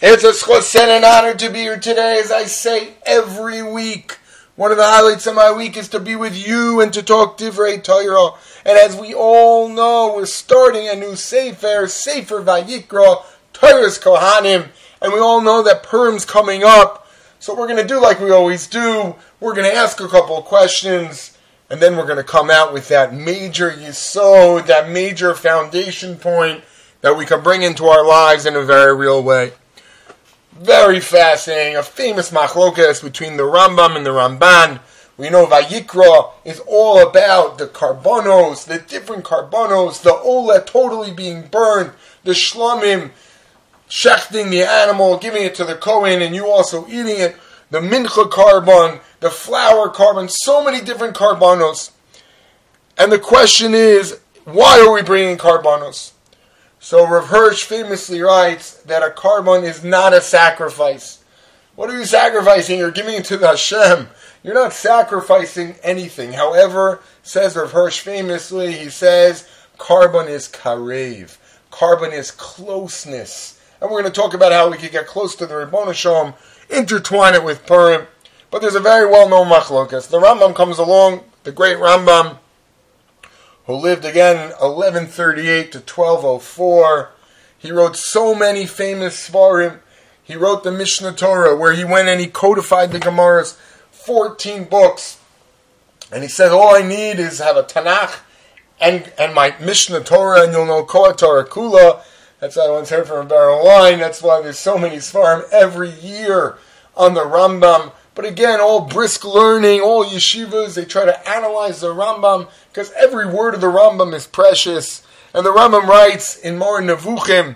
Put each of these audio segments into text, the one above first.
It's a schus and an honor to be here today, as I say every week. One of the highlights of my week is to be with you and to talk Divrei Torah. And as we all know, we're starting a new Sefer Vayikra, Torah's Kohanim. And we all know that Purim's coming up. So we're going to do like we always do. We're going to ask a couple of questions. And then we're going to come out with that major yesod, that major foundation point that we can bring into our lives in a very real way. Very fascinating, a famous machlokas between the Rambam and the Ramban. We know Vayikra is all about the karbonos, the different karbonos, the ola totally being burned, the shlamim, shechting the animal, giving it to the Kohen, and you also eating it, the mincha carbon, the flour carbon, so many different karbonos. And the question is, why are we bringing karbonos? So Rav Hirsch famously writes that a carbon is not a sacrifice. What are you sacrificing? You're giving it to the Hashem. You're not sacrificing anything. However, says Rav Hirsch famously, he says, carbon is karev. Carbon is closeness. And we're going to talk about how we can get close to the Ribbono Shel Olam, intertwine it with Purim. But there's a very well-known machlokas. The Rambam comes along, the great Rambam, who lived again 1138 to 1204. He wrote so many famous svarim. He wrote the Mishnah Torah, where he went and he codified the Gemara's 14 books. And he said, all I need is have a Tanakh and my Mishnah Torah, and you'll know Koha Torah Kula. That's what I once heard from a barrel wine. That's why there's so many svarim every year on the Rambam. But again, all brisk learning, all yeshivas, they try to analyze the Rambam, because every word of the Rambam is precious. And the Rambam writes in Moreh Nevuchim,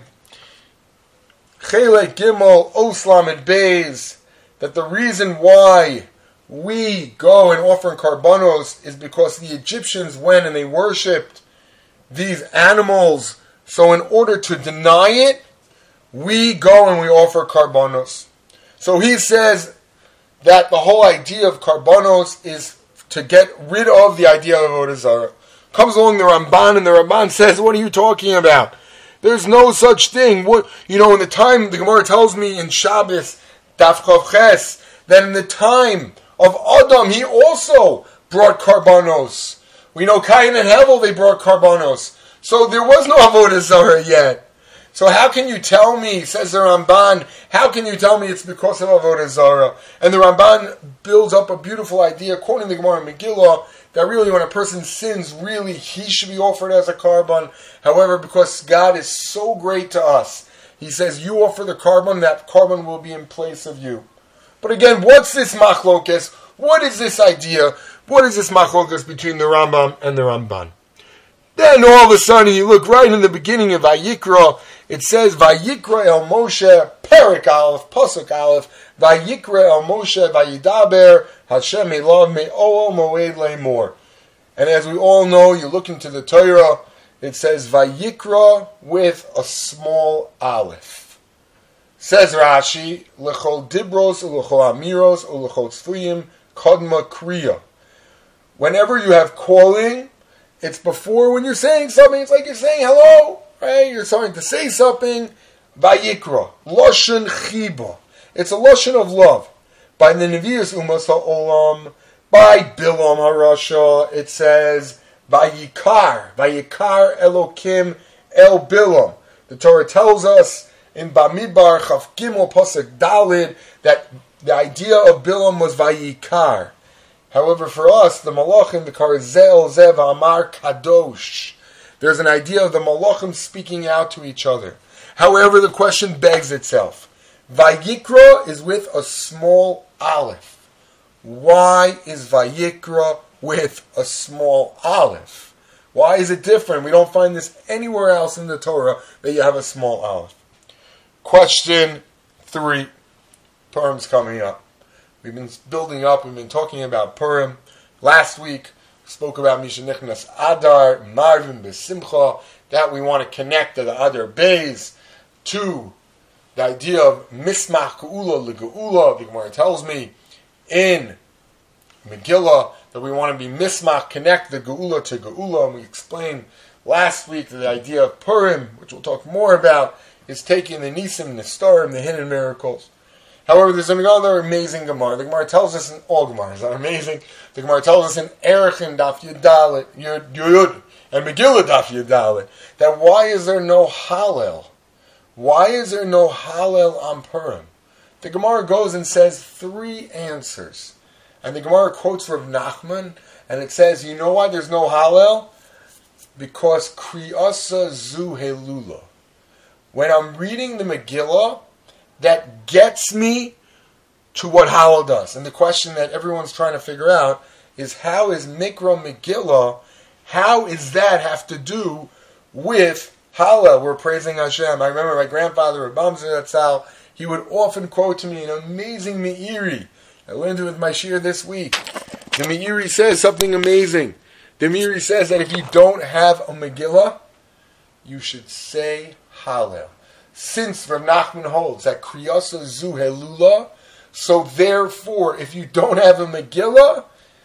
Chelek Gimel Oslam and Beis, that the reason why we go and offer karbonos is because the Egyptians went and they worshipped these animals. So in order to deny it, we go and we offer karbonos. So he says that the whole idea of karbonos is to get rid of the idea of Avodah Zarah. Comes along the Ramban, and the Ramban says, what are you talking about? There's no such thing. In the time, the Gemara tells me in Shabbos, Daf Chav Ches, that in the time of Adam, he also brought karbonos. We know Cain and Hevel, they brought karbonos. So there was no Avodah Zarah yet. So how can you tell me, says the Ramban, how can you tell me it's because of Avodah Zarah? And the Ramban builds up a beautiful idea, quoting the Gemara in Megillah, that really when a person sins, really he should be offered as a carbon. However, because God is so great to us, he says, you offer the carbon, that carbon will be in place of you. But again, what's this machlokas? What is this idea? What is this machlokas between the Rambam and the Ramban? Then all of a sudden, you look right in the beginning of Vayikra, it says, Vayikra el Moshe, Perik Aleph, Pasuk Aleph, Vayikra el Moshe, Vayidaber, Hashem elav me'ol moed le'mor. And as we all know, you look into the Torah, it says Vayikra with a small Aleph. Says Rashi, L'chol dibros, L'chol amiros, L'chol tzfuyim, Kodma kriya. Whenever you have calling, it's before when you're saying something, it's like you're saying hello, right? You're starting to say something. Vayikra, Loshen Chiba. It's a Loshen of love. By the Nevi'us Umas HaOlam, by Bilam HaRasha, it says, Vayikar Elokim El Bilam. The Torah tells us in Bamidbar Chaf Gimel Pasuk Dalid that the idea of Bilam was Vayikar. However, for us, the Malachim, the Karzel, Zev, Amar, Kadosh, there's an idea of the Malachim speaking out to each other. However, the question begs itself. Vayikra is with a small aleph. Why is Vayikra with a small aleph? Why is it different? We don't find this anywhere else in the Torah that you have a small aleph. Question 3. Purim's coming up. We've been building up, we've been talking about Purim. Last week, we spoke about Mishanichnas Adar, Marvin Besimcha, that we want to connect to the Adar Beis, to the idea of Mismach Geula L'Geula. The Gemara tells me in Megillah that we want to be Mismach, connect the Geula to Geula, and we explained last week the idea of Purim, which we'll talk more about is taking the Nisim, the Starim, the hidden miracles. However, there's another amazing Gemara. The Gemara tells us in all Gemaras are amazing. The Gemara tells us in Erechin Daf Yudalit, Yud, and Megillah Daf Yudalit, that why is there no Hallel? Why is there no Hallel on Purim? The Gemara goes and says 3 answers. And the Gemara quotes Rav Nachman, and it says, you know why there's no Hallel? Because Kriyasa Zu Helula. When I'm reading the Megillah, that gets me to what Hallel does. And the question that everyone's trying to figure out is, how is Mikra Megillah, how does that have to do with Hallel? We're praising Hashem. I remember my grandfather, Rabbi Zatzal, he would often quote to me an amazing Meiri. I learned it with my shir this week. The Meiri says something amazing. The Meiri says that if you don't have a Megillah, you should say Hallel. Since Rav Nachman holds that Kriyasa Zu Helula, so therefore, if you don't have a Megillah,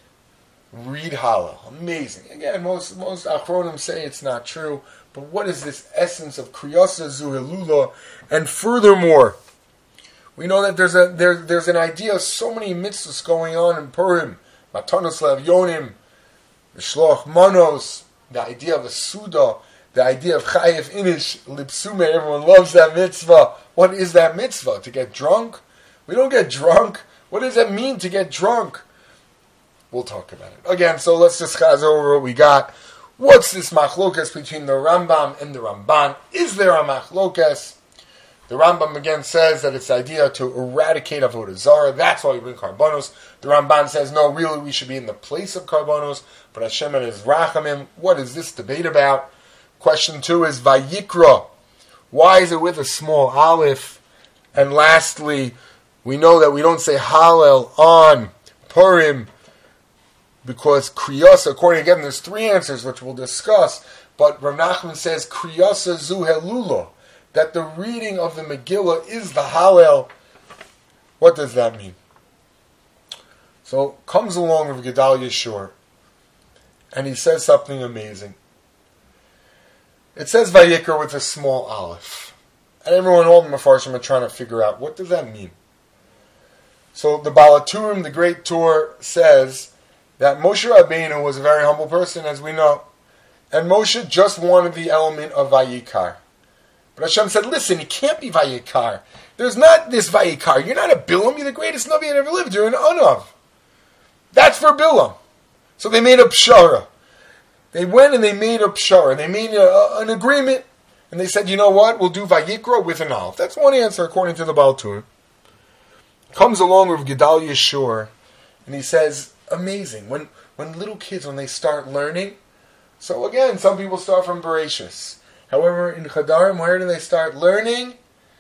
read Hallel. Amazing. Again, most Achronim say it's not true, but what is this essence of Kriyasa Zu Helula? And furthermore, we know that there's an idea of so many mitzvahs going on in Purim. Matanos Le'Avyonim, the Shloch Manos, the idea of a Suda, the idea of Chayev Inish, Lipsume, everyone loves that mitzvah. What is that mitzvah? To get drunk? We don't get drunk. What does that mean to get drunk? We'll talk about it. Again, so let's just chaz over what we got. What's this machlokas between the Rambam and the Ramban? Is there a machlokas? The Rambam again says that it's the idea to eradicate avodah zarah. That's why we bring karbanos. The Ramban says, no, really we should be in the place of karbanos. But Hashem and His rachamim. What is this debate about? Question 2 is Vayikra. Why is it with a small aleph? And lastly, we know that we don't say Hallel on Purim because Kriyasa, according again, there's 3 answers which we'll discuss, but Rav Nachman says Kriyasa Zu Helula, that the reading of the Megillah is the Hallel. What does that mean? So comes along with Gedalia Shor, and he says something amazing. It says Vayikra with a small aleph. And everyone, all the Mefarshim are trying to figure out, what does that mean? So the Balaturim, the great Torah, says that Moshe Rabbeinu was a very humble person, as we know. And Moshe just wanted the element of Vayikar. But Hashem said, listen, it can't be Vayikar. There's not this Vayikar. You're not a Bilam, you're the greatest Navi that ever lived. You're an Anav. That's for Bilam. So they made a Pshara. They went and they made a pshara. They made an agreement. And they said, you know what? We'll do Vayikra with an aleph. That's one answer according to the Baal Tur. Comes along with Gedalia Shor. And he says, amazing. When little kids, when they start learning. So again, some people start from Bereshis. However, in Chadarim, where do they start learning?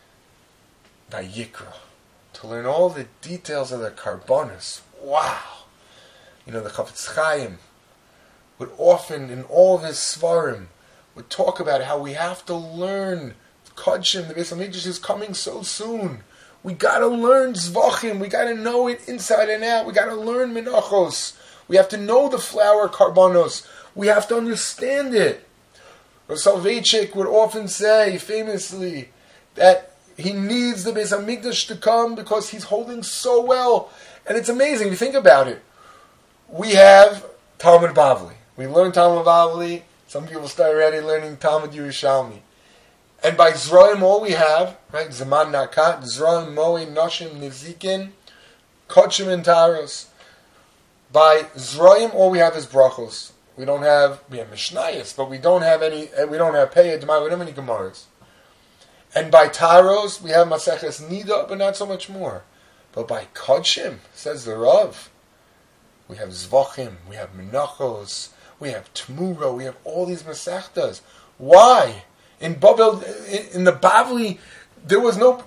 Vayikra. To learn all the details of the Karbonis. Wow. You know, the Chafetz Chaim would often, in all of his Svarim, would talk about how we have to learn Kodshim, the Beis HaMikdash is coming so soon. We got to learn Zvachim, we got to know it inside and out, we got to learn Menachos, we have to know the flower Karbonos, we have to understand it. Rav Soloveitchik would often say, famously, that he needs the Beis HaMikdash to come because he's holding so well. And it's amazing, if you think about it. We have Talmud Bavli. We learn Talmud Bavli. Some people start already learning Talmud Yerushalmi. And by Zraim, all we have, right? Zaman Nakat, Zraim, Moe, Noshim, Nizikin, Kodshim, and Taros. By Zraim, all we have is Brachos. We have Mishnayos, but we don't have any, we don't have Peyah, Demai, we don't have any Gemaras. And by Taros, we have Maseches Nida, but not so much more. But by Kodshim, says the Rav, we have Zvachim, we have Menachos, we have Tmura, we have all these Masechtas. Why? In Babel, in the Bavli, there was no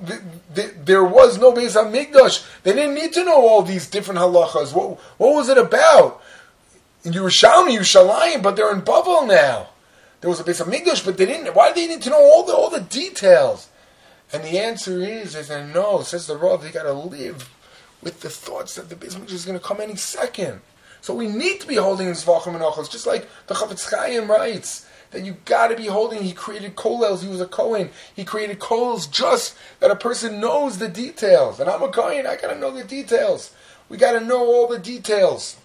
Beis HaMikdash. They didn't need to know all these different halachas. What was it about? In Yerushalayim, but they're in Babel now. There was a Beis HaMikdash, but they didn't. Why did they need to know all the details? And the answer is that no, says the Rav, they got to live with the thoughts that the Beis HaMikdash is going to come any second. So we need to be holding Zvachim and Ochos, just like the Chafetz Chaim writes, that you got to be holding. He created kollels. He was a Kohen. He created kollels just that a person knows the details. And I'm a Kohen. I got to know the details. We got to know all the details.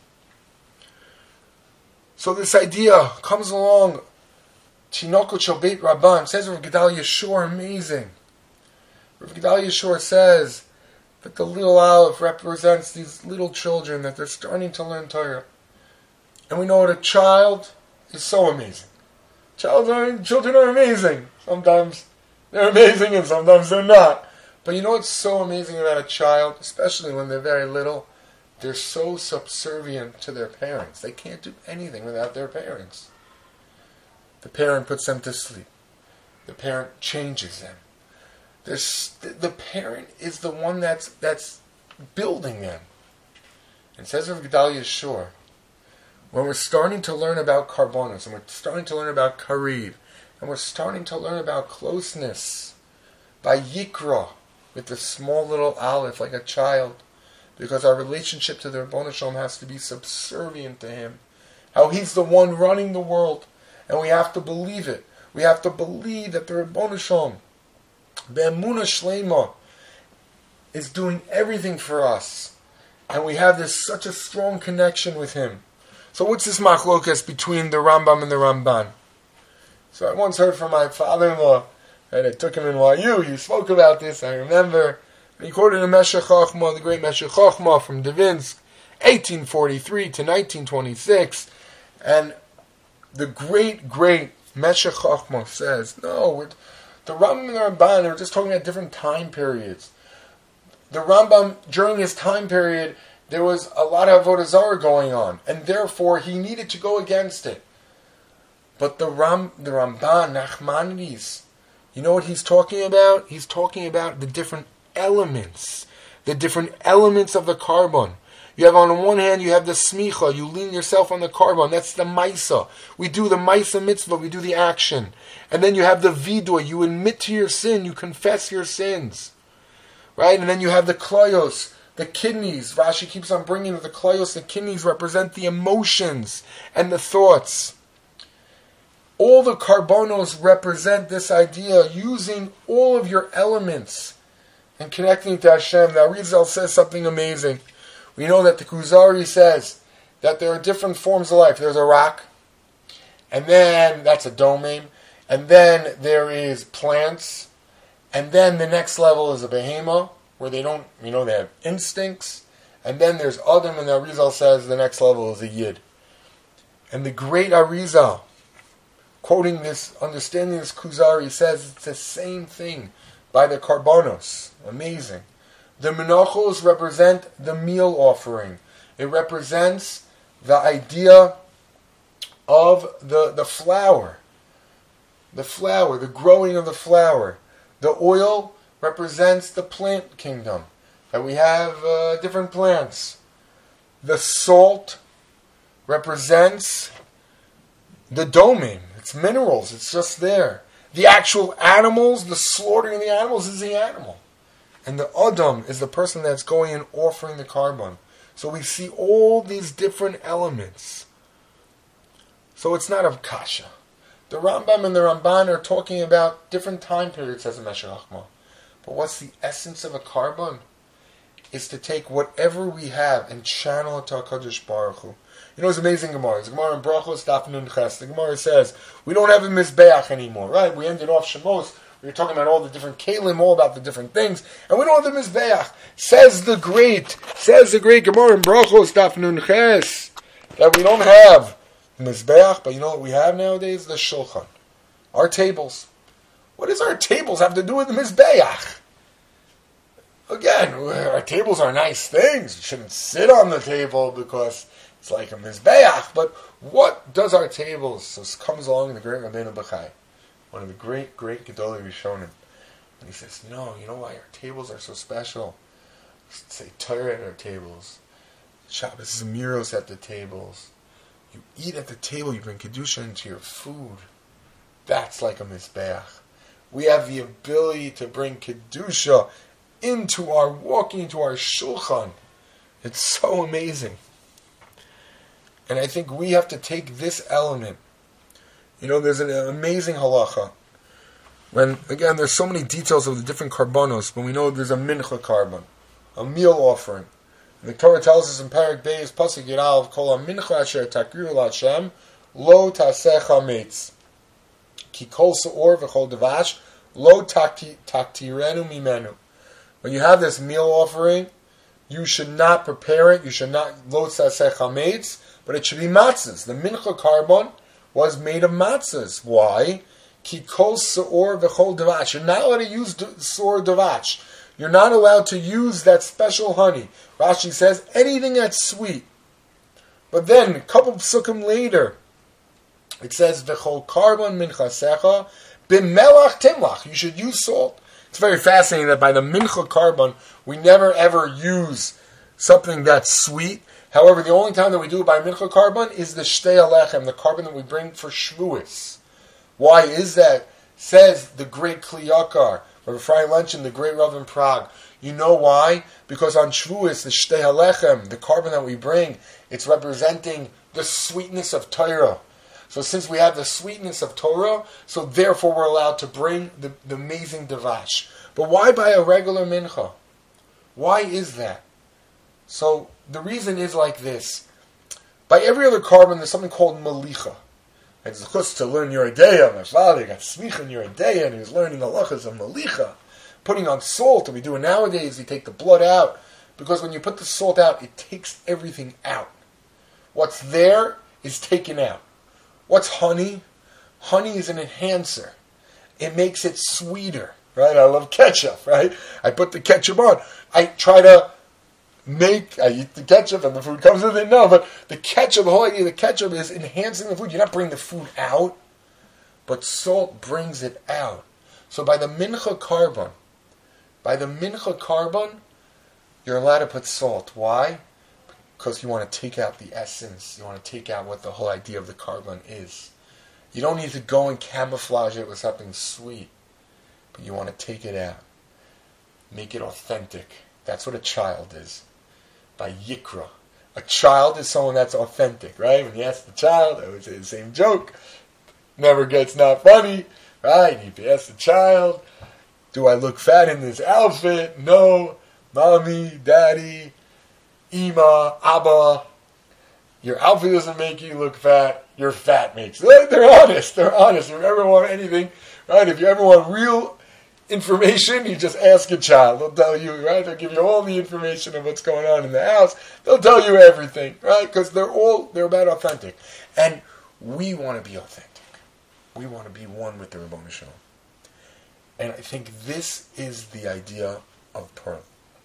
So this idea comes along. Chinokot shel Beit Rabban says Rav Gedalia Shor, amazing. Rav Gedalia Shor says that the little Aleph represents these little children that they're starting to learn Torah. And we know that a child is so amazing. Children are amazing. Sometimes they're amazing and sometimes they're not. But you know what's so amazing about a child, especially when they're very little? They're so subservient to their parents. They can't do anything without their parents. The parent puts them to sleep. The parent changes them. The parent is the one that's building them. And says Rav Gedalia Shor, when we're starting to learn about Karbonos, and we're starting to learn about Kariv, and we're starting to learn about closeness by Yikra, with the small little Aleph, like a child, because our relationship to the Rebbeinu Shalom has to be subservient to Him. How He's the one running the world, and we have to believe it. We have to believe that the Rebbeinu Shalom, Be'emunah Shlema, is doing everything for us, and we have such a strong connection with Him. So what's this machlokas between the Rambam and the Ramban? So I once heard from my father-in-law, and I took him in YU, he spoke about this, I remember, and he quoted a Meshech Chochmah, the great Meshech Chochmah from Devinsk, 1843 to 1926, and the great Meshech Chochmah says, no, the Rambam and the Ramban are just talking about different time periods. The Rambam, during his time period, there was a lot of Avodah Zarah going on, and therefore he needed to go against it. But the Ramban, Nachmanides, you know what he's talking about? He's talking about the different elements of the carbon. You have on one hand, you have the smicha, you lean yourself on the carbon, that's the maisa. We do the maisa mitzvah, we do the action. And then you have the vidur, you admit to your sin, you confess your sins. Right? And then you have the klayos, the kidneys. Rashi keeps on bringing the klayos, the kidneys represent the emotions and the thoughts. All the karbonos represent this idea, using all of your elements and connecting to Hashem. Now Arizal says something amazing. We know that the Kuzari says that there are different forms of life. There's a rock, and then that's a domain, and then there is plants, and then the next level is a behemoth, where they don't, they have instincts, and then there's Adam, and the Arizal says the next level is a Yid. And the great Arizal, quoting this, understanding this Kuzari, says it's the same thing by the Karbonos. Amazing. The Menachos represent the meal offering. It represents the idea of the flour. The flour, the growing of the flour. The oil represents the plant kingdom. That we have different plants. The salt represents the domain. It's minerals. It's just there. The actual animals, the slaughtering the animals is the animal. And the Adam is the person that's going and offering the carbon. So we see all these different elements. So it's not a kasha. The Rambam and the Ramban are talking about different time periods, says the Meshech Chochmah. But what's the essence of a carbon? Is to take whatever we have and channel it to HaKadosh Baruch Hu. You know, it's amazing Gemara. It's Gemara in Brachos, Daf Nun Ches. The Gemara says, we don't have a Mizbeach anymore, right? We ended off Shemos. We were talking about all the different Kalim, all about the different things. And we don't have the Mizbeach. Says the great Gemara in Brachos, Daf Nun Ches, that we don't have Mizbeach, but you know what we have nowadays? The Shulchan. Our tables. What does our tables have to do with the Mizbeach? Again, our tables are nice things. You shouldn't sit on the table because it's like a Mizbeach. But what does our tables? So it comes along the great Rabbeinu Bachai, one of the great Gedolei Rishonim. And he says, no, you know why our tables are so special? Say Torah at our tables. Shabbos Zemiros at the tables. You eat at the table, you bring Kedusha into your food. That's like a Mizbeach. We have the ability to bring Kedusha into our walking, into our Shulchan. It's so amazing. And I think we have to take this element. There's an amazing halacha. When, again, there's so many details of the different karbanos, but we know there's a mincha karban, a meal offering. And the Torah tells us in Parak Beis, Pasuk Yirav, Kol ha-mincha asher takrivu l'Hashem, lo taseh chametz. Ki kol se'or v'chol devash, lo taktirenu mimenu. When you have this meal offering, you should not prepare it, you should not, lo taseh chametz, but it should be matzahs. The mincha karban was made of matzahs. Why? Ki kol se'or v'chol devash. You're not allowed to use se'or devash. You're not allowed to use that special honey. Rashi says anything that's sweet. But then, a couple of psukim later, it says, V'chol karban minchasecha b'melach timlach. You should use salt. It's very fascinating that by the mincha karban, we never ever use something that's sweet. However, the only time that we do it by mincha karban is the shtei alechem, the karban that we bring for Shavuos. Why is that? Says the great Kli Yakar, Rabbi Ephraim Lenchen, the great Rav in Prague. You know why? Because on Shavuos, the Shtei Halechem, the karban that we bring, it's representing the sweetness of Torah. So since we have the sweetness of Torah, so therefore we're allowed to bring the amazing devash. But why by a regular mincha? Why is that? So the reason is like this. By every other karban, there's something called malicha. It's just to learn your ideya. My father got smicha in your ideya, and he was learning halachas of malicha. Putting on salt, and we do it nowadays, you take the blood out. Because when you put the salt out, it takes everything out. What's there is taken out. What's honey? Honey is an enhancer. It makes it sweeter, right? I love ketchup, right? I put the ketchup on. I try to I eat the ketchup and the food comes with it. No, but the ketchup, the whole idea of the ketchup is enhancing the food. You're not bringing the food out, but salt brings it out. So by the mincha karban, you're allowed to put salt. Why? Because you want to take out the essence. You want to take out what the whole idea of the karban is. You don't need to go and camouflage it with something sweet, but you want to take it out. Make it authentic. That's what a child is. By Yikra. A child is someone that's authentic, right? When you ask the child, I would say the same joke. Never gets not funny, right? If you ask the child, do I look fat in this outfit? No. Mommy, daddy, Ima, Abba. Your outfit doesn't make you look fat. Your fat makes you. They're honest. If you ever want anything, right? If you ever want real information, you just ask a child. They'll tell you, right? They'll give you all the information of what's going on in the house. They'll tell you everything, right? Because they're about authentic. And we want to be authentic. We want to be one with the Ribbono Shel Olam. And I think this is the idea of Purim.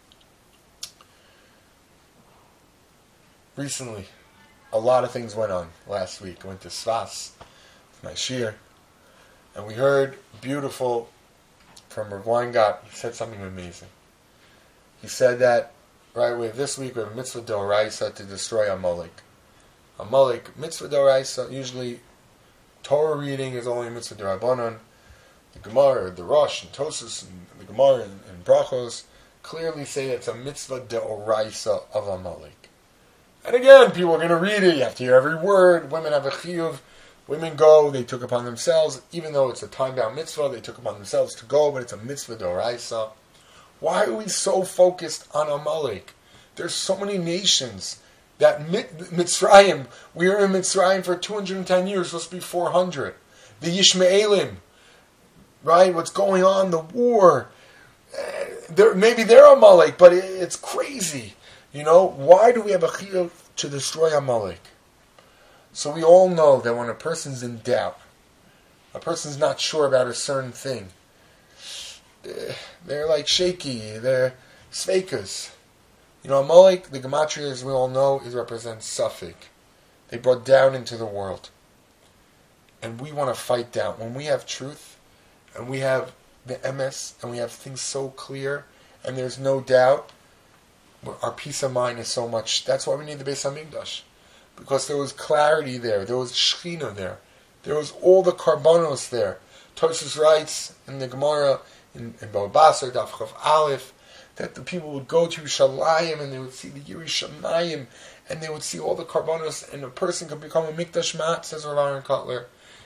Recently, a lot of things went on last week. I went to Svas with my shir, and we heard beautiful from Rav Weingart. He said something amazing. He said that, right, this week we have mitzvah d'oraisa to destroy Amalek. Amalek, mitzvah d'oraisa, usually Torah reading is only mitzvah d'Rabbanan. The Gemara, the Rosh, and Tosas, and the Gemara, and Brachos clearly say it's a mitzvah d'oraisa of Amalek. And again, people are going to read it. You have to hear every word. Women have a chiyuv. Women go. They took upon themselves, even though it's a time-bound mitzvah, they took upon themselves to go, but it's a mitzvah d'oraisa. Why are we so focused on Amalek? There's so many nations that Mitzrayim, we were in Mitzrayim for 210 years, supposed to be 400. The Yishmaelim, right? What's going on? The war. Maybe they're Amalek, but it's crazy. Why do we have a chiyuv to destroy Amalek? So we all know that when a person's in doubt, a person's not sure about a certain thing, they're like shaky, they're sveikas. Amalek, the gematria, as we all know, represents Suffolk. They brought down into the world. And we want to fight down. When we have truth, and we have the emes, and we have things so clear, and there's no doubt, our peace of mind is so much. That's why we need the Beis Hamikdash. Because there was clarity there. There was Shechina there. There was all the karbanos there. Tosfos writes in the Gemara, in Bava Basra, Daf Chav Aleph, that the people would go to Yerushalayim and they would see the Yerushalayim and they would see all the karbanos, and a person could become a Mikdash Mat, says Rav Aaron Kotler.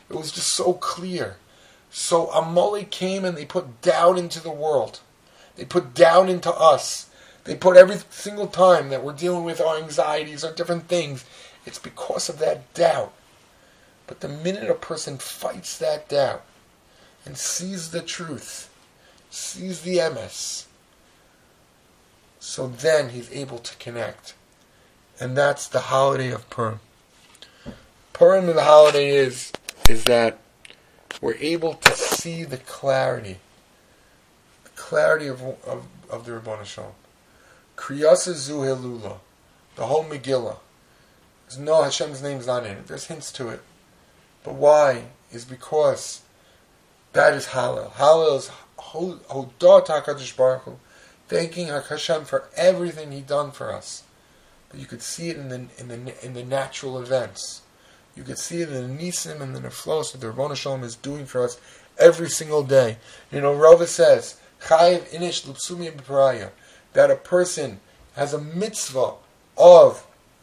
It was just so clear. So Amalek came and they put doubt into the world. They put doubt into us. They put every single time that we're dealing with our anxieties or different things, it's because of that doubt. But the minute a person fights that doubt and sees the truth, sees the emes, so then he's able to connect. And that's the holiday of Purim. Purim, the holiday is that we're able to see the clarity of the Ribono Shel Olam. Kriyasa Zu Helula, the whole Megillah. There's no Hashem's name's not in it. There's hints to it, but why? Is because that is Hallel. Hallel is Hodat HaKadosh Baruch Hu, thanking Hashem for everything He done for us. But you could see it in the natural events. You could see it in the nisim and the neflos that the Ribono Shel Olam is doing for us every single day. Rava says, Chayiv inish l'psumi b'paraya, that a person has a mitzvah of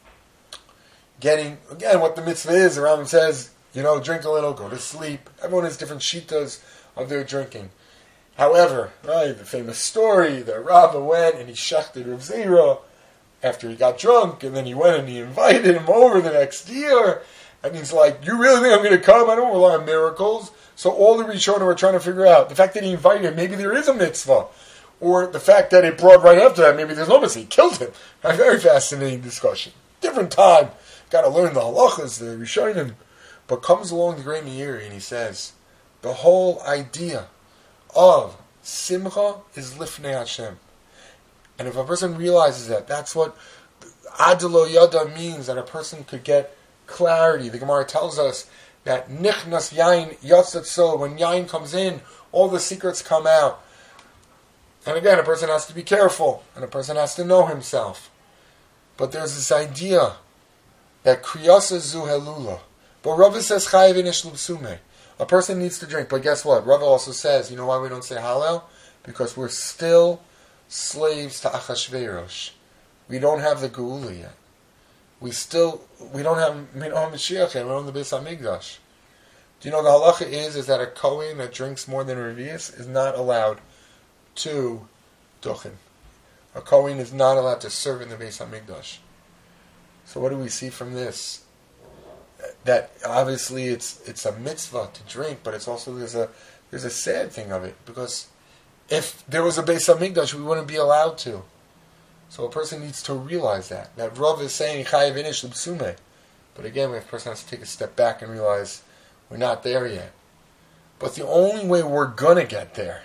getting, again, what the mitzvah is. The Rambam says, drink a little, go to sleep. Everyone has different shitas of their drinking. However, right, the famous story that Rabbah went and he shechted Rav Zera after he got drunk, and then he went and he invited him over the next year. And he's like, you really think I'm going to come? I don't rely on miracles. So all the Rishonim were trying to figure out, the fact that he invited him, maybe there is a mitzvah. Or the fact that it brought right after that, maybe there's no mitzvah. He killed him. A very fascinating discussion. Different time. Got to learn the halachas, the Rishonim. But comes along the great Meiri and he says, the whole idea of Simcha is Lifnei Hashem. And if a person realizes that, that's what Adelo Yada means, that a person could get clarity. The Gemara tells us that Nichnas Yain Yatzat So, when Yain comes in, all the secrets come out. And again, a person has to be careful, and a person has to know himself. But there's this idea that Kriyasa Zu Helula. But Rava says Chayiv inish l'psume. A person needs to drink. But guess what? Rava also says, you know why we don't say Hallel? Because we're still slaves to Achashverosh. We don't have the Geula yet. We don't have Mashiach yet. We don't have the Beis HaMikdash. Do you know the halacha is that a Kohen that drinks more than Revius is not allowed to Duchen. A Kohen is not allowed to serve in the Beis HaMikdash. So what do we see from this? That obviously it's a mitzvah to drink, but it's also there's a sad thing of it, because if there was a Beis HaMikdash, we wouldn't be allowed to. So a person needs to realize that Rav is saying Chayiv inish l'psume, but again, a person has to take a step back and realize we're not there yet. But the only way we're gonna get there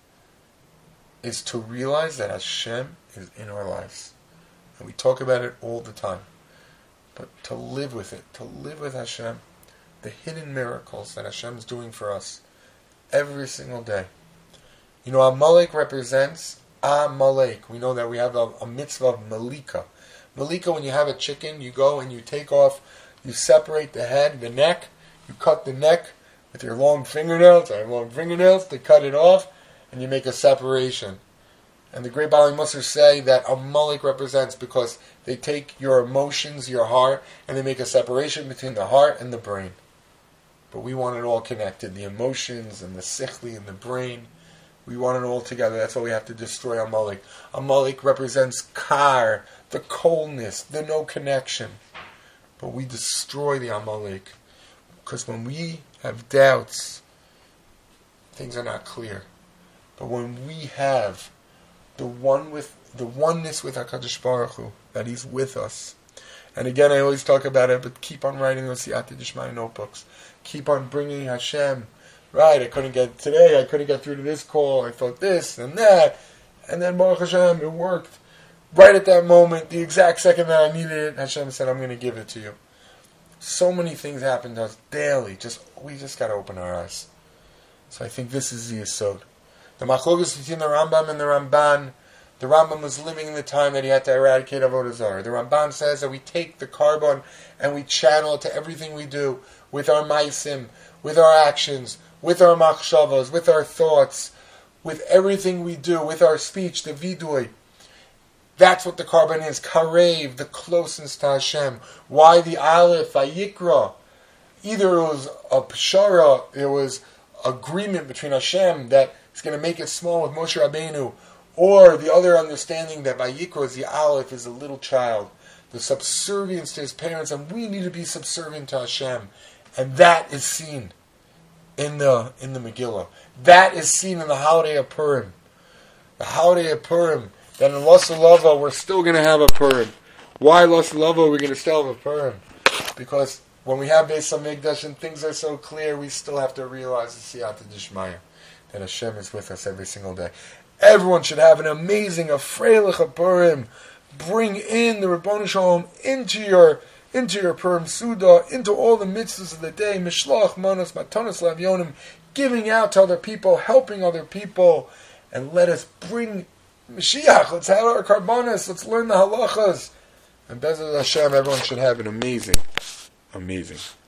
is to realize that Hashem is in our lives, and we talk about it all the time. But to live with it, to live with Hashem, the hidden miracles that Hashem is doing for us every single day. Amalek represents Amalek. We know that we have a mitzvah of Malika. Malika, when you have a chicken, you go and you take off, you separate the head, the neck, you cut the neck with your long fingernails. I have long fingernails, to cut it off, and you make a separation. And the great Bali Musar say that Amalek represents, because they take your emotions, your heart, and they make a separation between the heart and the brain. But we want it all connected, the emotions and the sichli and the brain. We want it all together. That's why we have to destroy Amalek. Amalek represents kar, the coldness, the no connection. But we destroy the Amalek, because when we have doubts, things are not clear. But when we have the oneness with HaKadosh Baruch Hu, that He's with us. And again, I always talk about it, but keep on writing those Siyata Dishmaya notebooks. Keep on bringing Hashem. Right, I couldn't get through to this call, I thought this and that, and then Baruch Hashem, it worked. Right at that moment, the exact second that I needed it, Hashem said, I'm going to give it to you. So many things happen to us daily, we just got to open our eyes. So I think this is the Yesod. The machlokas between the Rambam and the Ramban. The Rambam was living in the time that he had to eradicate Avodah Zarah. The Ramban says that we take the carbon and we channel it to everything we do, with our maisim, with our actions, with our machshavos, with our thoughts, with everything we do, with our speech, the vidui. That's what the carbon is. Karev, the closeness to Hashem. Why the Aleph, Vayikra? either it was a pshara, it was agreement between Hashem that it's going to make it small with Moshe Rabbeinu, or the other understanding that Vayikra is the Aleph is a little child, the subservience to his parents, and we need to be subservient to Hashem, and that is seen in the Megillah. That is seen in the holiday of Purim. The holiday of Purim. That in Lasalava we're still going to have a Purim. Why Lasalava we're going to still have a Purim? Because when we have Beis Hamikdash and things are so clear, we still have to realize the Siyata Dishmaya, that Hashem is with us every single day. Everyone should have an amazing, a Freilich of Purim. Bring in the Ribbon Shalom into your Purim Suda, into all the mitzvahs of the day, Mishlach, Manos, Matanos, Lavyonim, giving out to other people, helping other people, and let us bring Mashiach. Let's have our Karbanos, let's learn the halachas. And Bezat Hashem, everyone should have an amazing